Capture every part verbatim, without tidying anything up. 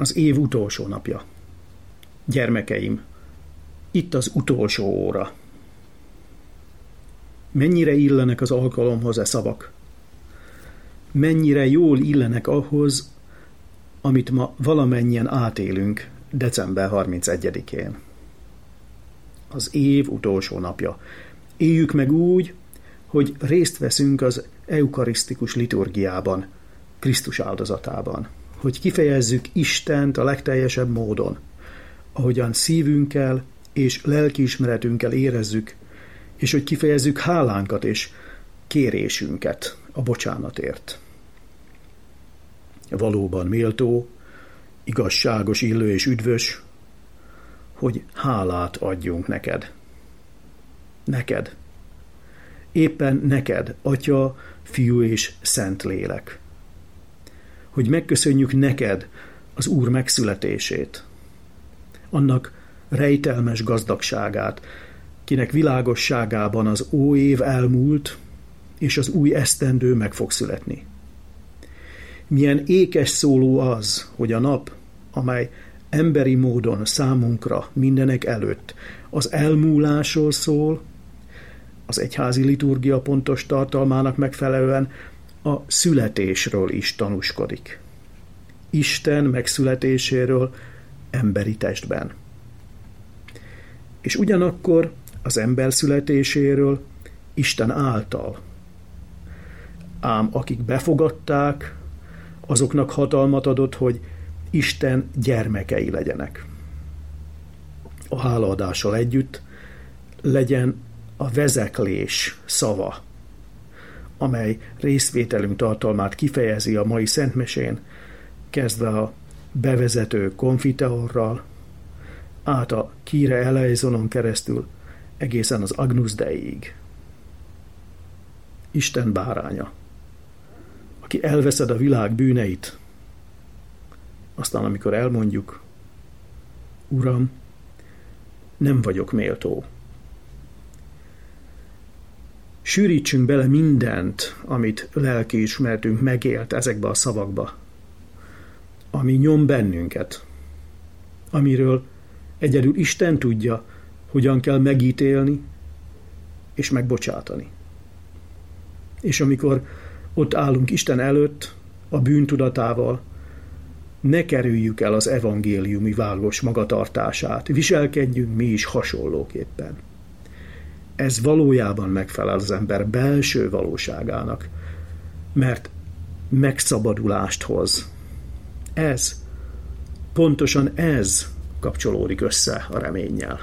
Az év utolsó napja. Gyermekeim, itt az utolsó óra. Mennyire illenek az alkalomhoz e szavak? Mennyire jól illenek ahhoz, amit ma valamennyien átélünk december harmincegyedikén. Az év utolsó napja. Éljük meg úgy, hogy részt veszünk az eukarisztikus liturgiában, Krisztus áldozatában, hogy kifejezzük Istent a legteljesebb módon, ahogyan szívünkkel és lelkiismeretünkkel érezzük, és hogy kifejezzük hálánkat és kérésünket a bocsánatért. Valóban méltó, igazságos, illő és üdvös, hogy hálát adjunk neked. Neked. Éppen neked, Atya, Fiú és Szentlélek. Hogy megköszönjük neked az Úr megszületését, annak rejtelmes gazdagságát, kinek világosságában az óév elmúlt, és az új esztendő meg fog születni. Milyen ékes szóló az, hogy a nap, amely emberi módon számunkra mindenek előtt az elmúlásról szól, az egyházi liturgia pontos tartalmának megfelelően a születésről is tanúskodik. Isten megszületéséről emberi testben. És ugyanakkor az ember születéséről Isten által. Ám akik befogadták, azoknak hatalmat adott, hogy Isten gyermekei legyenek. A hálaadással együtt legyen a vezeklés szava, amely részvételünk tartalmát kifejezi a mai szentmisén, kezdve a bevezető konfiteorral, át a Kyrie Elejzonon keresztül egészen az Agnus Deiig. Isten báránya, aki elveszed a világ bűneit, aztán amikor elmondjuk, Uram, nem vagyok méltó. Sűrítsünk bele mindent, amit lelkiismeretünk megélt ezekbe a szavakba, ami nyom bennünket, amiről egyedül Isten tudja, hogyan kell megítélni és megbocsátani. És amikor ott állunk Isten előtt, a bűntudatával, ne kerüljük el az evangéliumi vágos magatartását, viselkedjünk mi is hasonlóképpen. Ez valójában megfelel az ember belső valóságának, mert megszabadulást hoz. Ez, pontosan ez kapcsolódik össze a reménnyel.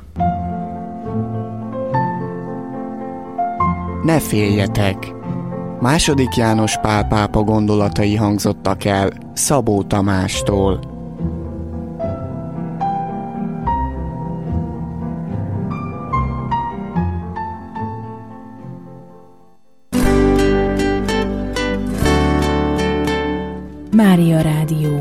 Ne féljetek! Második János Pál pápa gondolatai hangzottak el Szabó Tamástól. Mária Rádió.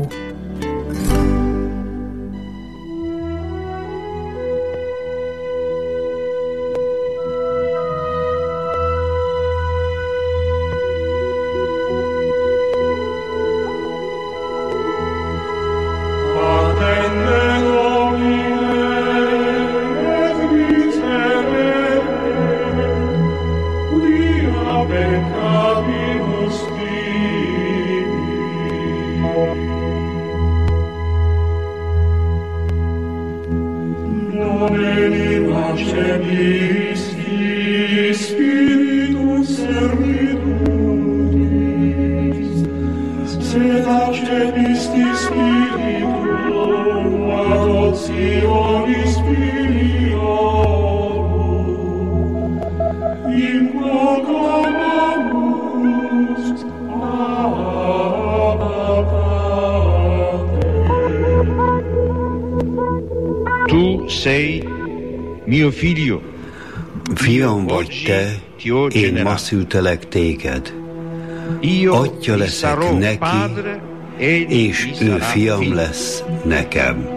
Fiam vagy te, én ma szültelek téged. Atya leszek neki, és ő fiam lesz nekem.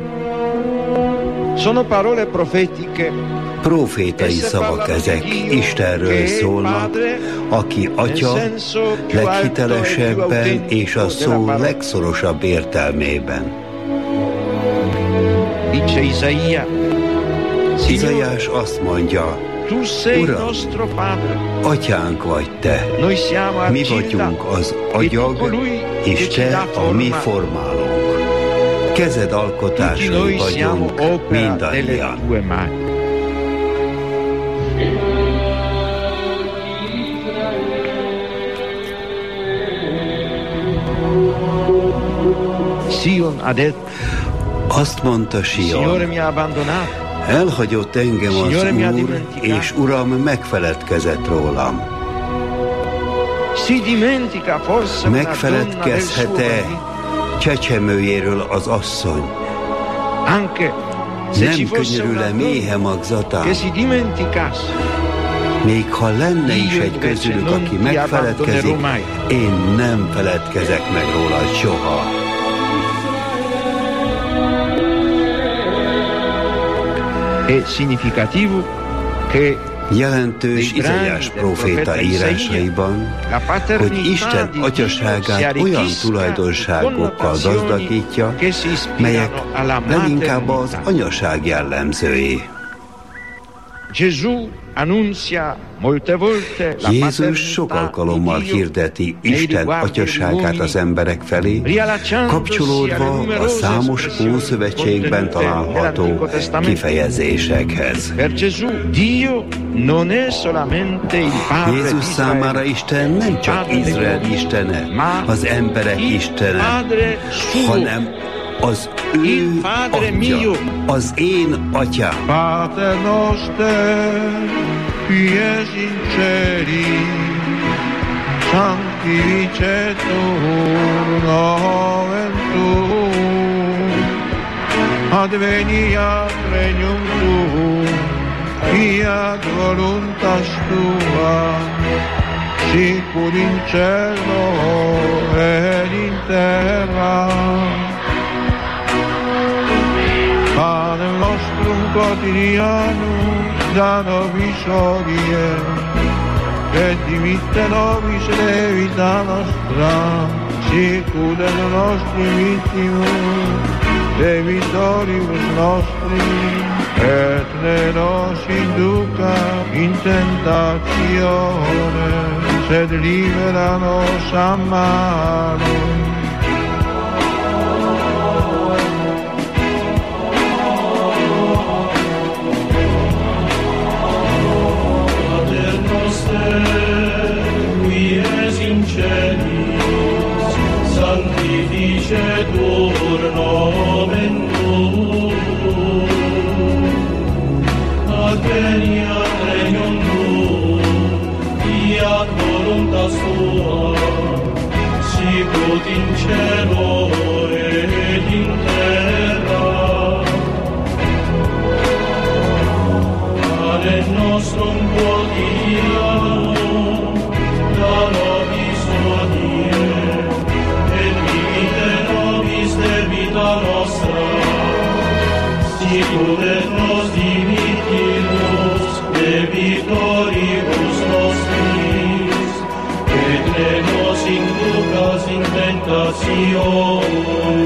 Profétai szavak ezek, Istenről szólnak, aki Atya leghitelesebben és a szó legszorosabb értelmében. dice Isaia, Izaiás azt mondja, Uram, atyánk vagy te, mi vagyunk az agyag, és te a mi formálónk. Kezed alkotásai vagyunk mindannyian. Sion ha detto, azt mondta Sion, Signore mi ha abbandonato, elhagyott engem az Úr, és Uram megfeledkezett rólam. si dimentica forse una donna del suo Megfeledkezhet-e marito? csecsemőjéről az asszony? Anche se ci Nem fosse una könyörül-e méhe donna magzatán? che si dimenticasse, Még ha lenne is egy közülük, aki megfeledkezik, én nem feledkezek meg róla soha. è significativo che Jelentős Izaiás próféta írásaiban, hogy Isten atyaságát olyan tulajdonságokkal gazdagítja, melyek leginkább az anyaság jellemzői. Jézus sok alkalommal hirdeti Isten atyaságát az emberek felé, kapcsolódva a számos Ószövetségben található kifejezésekhez. Jézus számára Isten nem csak Izrael istene, az emberek istene, hanem az ő atya, az én atyám. Pater noster, qui es in celi, sanctificetur nomen tuum, adveniat regnum tuum, fiat voluntas tua, sicur in cielo et in terra. Panem nostrum quotidianum da nobis hodie, et dimitte nobis debita nostra, sicut et nostri vittimus debitoribus nostri, et ne nos induca in tentatione, sed libera nos a malo. Qui es in celis, sanctificetur nomen tuum, adveniat regnum tuum, fiat voluntas tua, sicut in cielo et in terra. Panem nostrum quotidianum da nobis hodie, et dimitte nobis debita nostra, sicut et nos dimittimus debitoribus nostris, et ne nos inducas in tentatione,